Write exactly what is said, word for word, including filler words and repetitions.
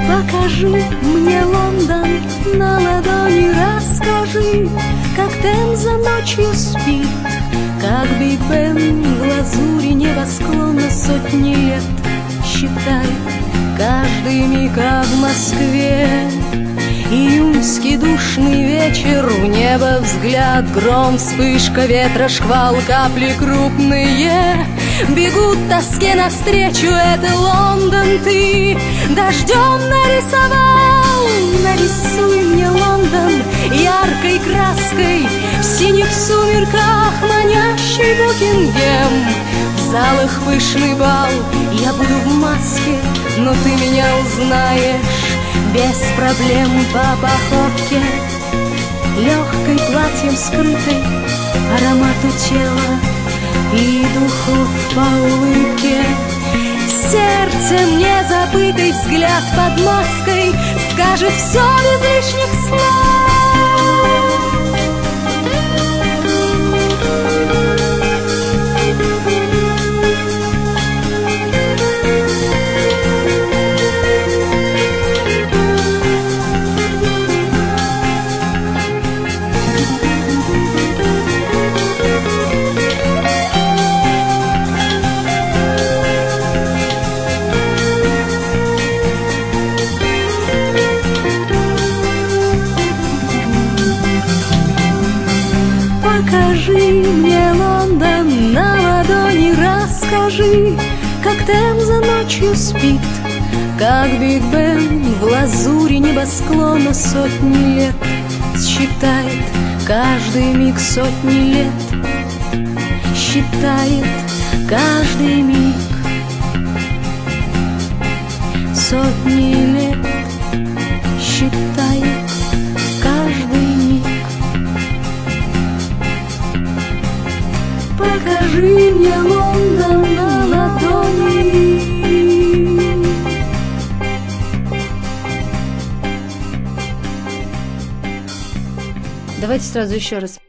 Покажи мне Лондон на ладони, расскажи, как Темза ночью спит, как Биг Бен в лазури небосклона сотни лет считает каждый миг, а в Москве июньский душный вечер, в небо взгляд, гром, вспышка ветра, шквал, капли крупные бегут тоске навстречу. Это Лондон ты дождем нарисовал. Нарисуй мне Лондон яркой краской, в синих сумерках манящий Букингем. В залах пышный бал, я буду в маске, но ты меня узнаешь без проблем по походке, легкой платьем скрытой, аромату тела и духов по улыбке. Сердцем незабытый взгляд под маской скажет все без лишних слов. Покажи мне Лондон на ладони, расскажи, как Темза ночью спит, как Биг Бен в лазури небосклона сотни лет считает каждый миг, сотни лет считает каждый миг, сотни лет считает каждый миг. Покажи мне Лондон на ладони. Давайте сразу еще раз.